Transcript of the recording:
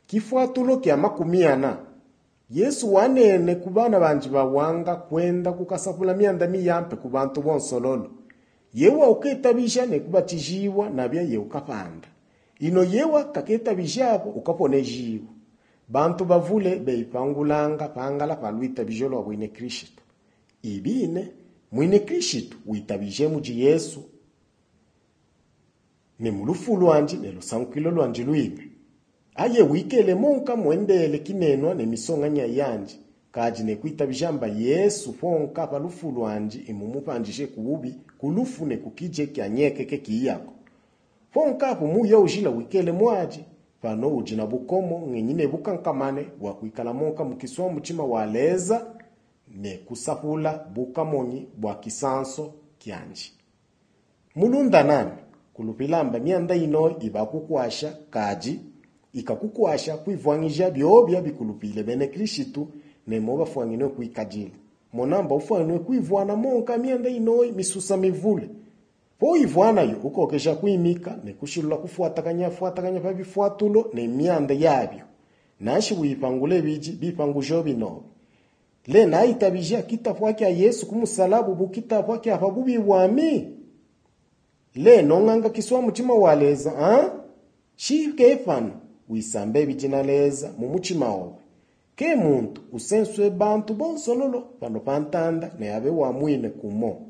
Kifuatulo kya 40 Yesu wanene kubana banji bawanga kwenda kukasapula myanda miyampe ku bantu bonsololo. Yewa uketabisha ne kubatijiwa nabya ye ukapanda. Ino yewa kaketabishabo ukaponejiwa. Bantu bavule beipangulanga pangala paluita bijolo wa mwine Kristo. Ibine mwine Kristo uitabije muji Yesu. Ne mulufu lwanji ne lusankilo lwanji luime. Aye wikele monka mwendele kinenwa ne misonganya yanji. Kaji ne kuitabijamba Yesu fonka palufu lwanji imumupanjishe kububi kulufu ne kukije kyanyeke kekiyako. Fonka hapo muyo ujila wikele mwaji. Pano ujina bukomo ngenyine bukankamane wa kuikala monka mukiswa mchima waleza ne kusapula bukamonyi bwa kisanso kyanji. Mulunda nani kulupilamba myanda ino ibakukwasha kaji ikakukwasha kuivwangija byobya bikulupile bene Kristo ne moba fwangine kuikajila. Monamba ufwangine kuivwana monka myanda ino misusa mivule. Po ivwana yo ukokesha kuimika ne kushilula kufuatakanya pa bifuatulo ne myanda yabyo. Nashi wipangule biji bipangujo bino. Le na itabija kitabu kya Yesu kumusalabu bukitabu kya ababubi wami. Le nonganga kiswa mutima waleza shi kefano wisambe bijinaleza mu mutima wawe. Ke muntu usenswe bantu bonsololo pano pantanda ne abe wa mwine kumo.